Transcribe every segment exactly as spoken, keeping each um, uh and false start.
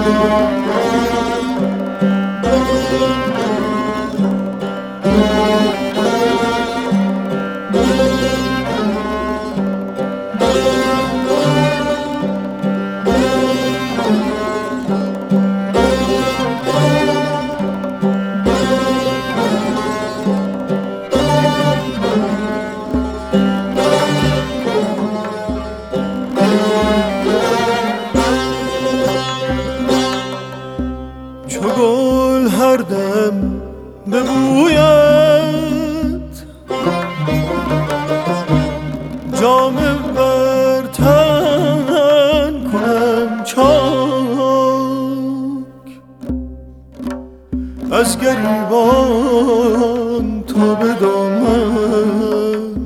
از گریبان تا به دامن،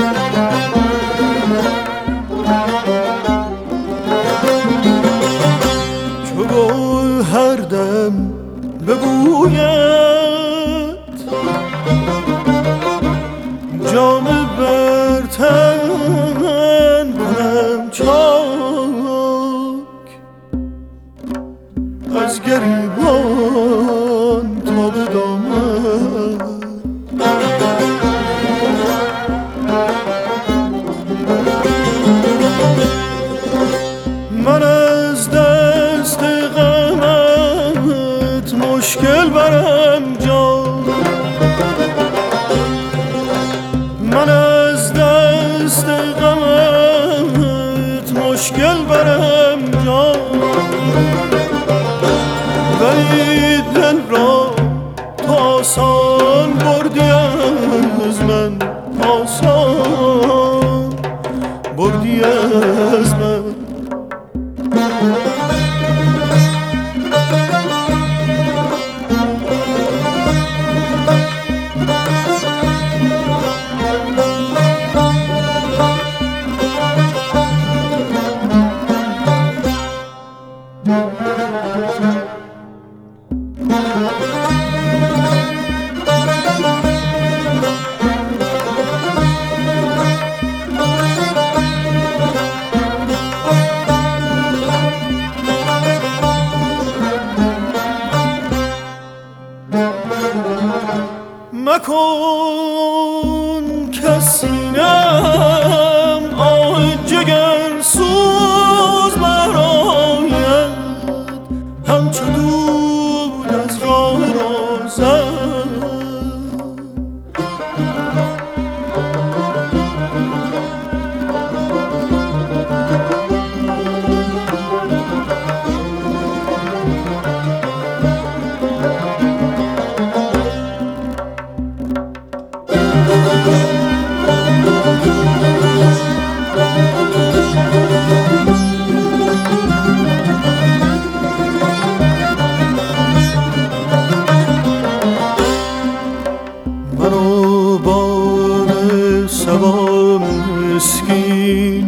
چو گل هر دم ببوید جام بر تن کنم چاک، از گریبان تا به دامن. من از دست غمت مشکل برم جان، من از دست غمت مشکل برم جان، ولی دل را تو آسان بردی از من، آسان بردی از من. مکن کسینم آه جگر سوز براید، همچو دود از راه روزن. منو بار سبا مسکین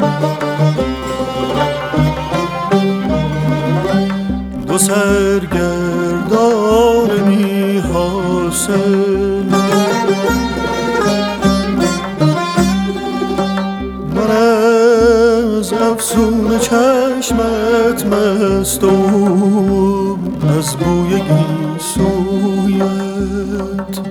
دو سرگردان بی حاصل، من از افسون چشمت مست و از بوی گیسویت.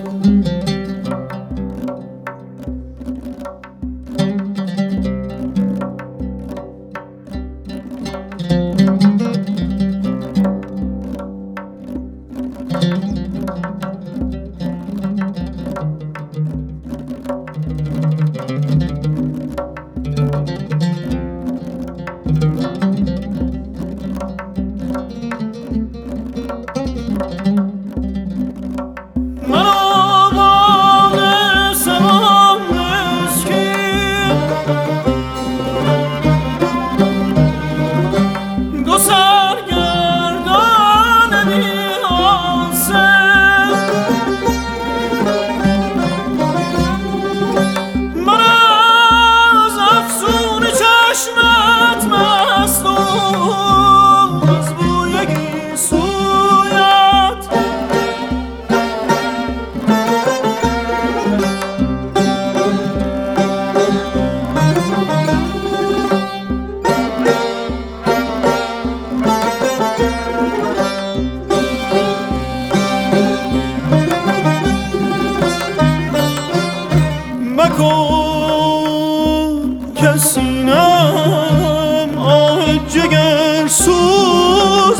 نکن که سینم آه جگر سوز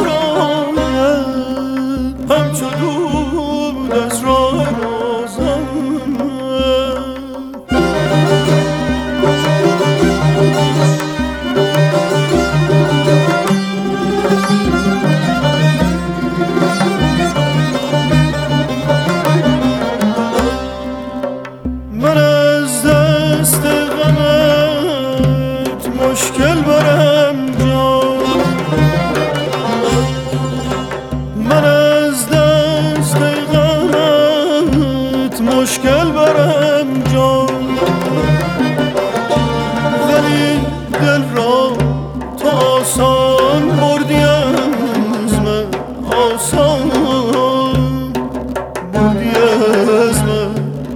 براید همچو دود از راه رازم من از دست غمت مشکل برم جان من از دست غمت مشکل برم جان ولی دل را تو آسان بردی از من آسان بردی از من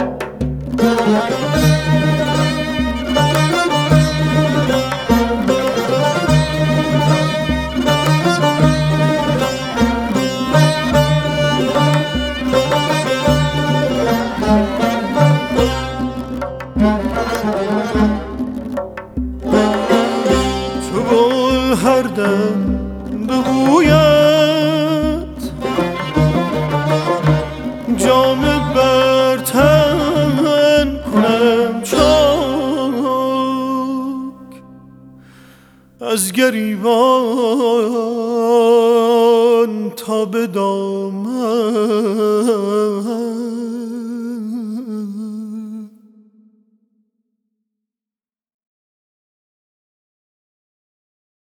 چو گل هر دم ببوید جام بر تن کنم چاک از گریبان تا به دامن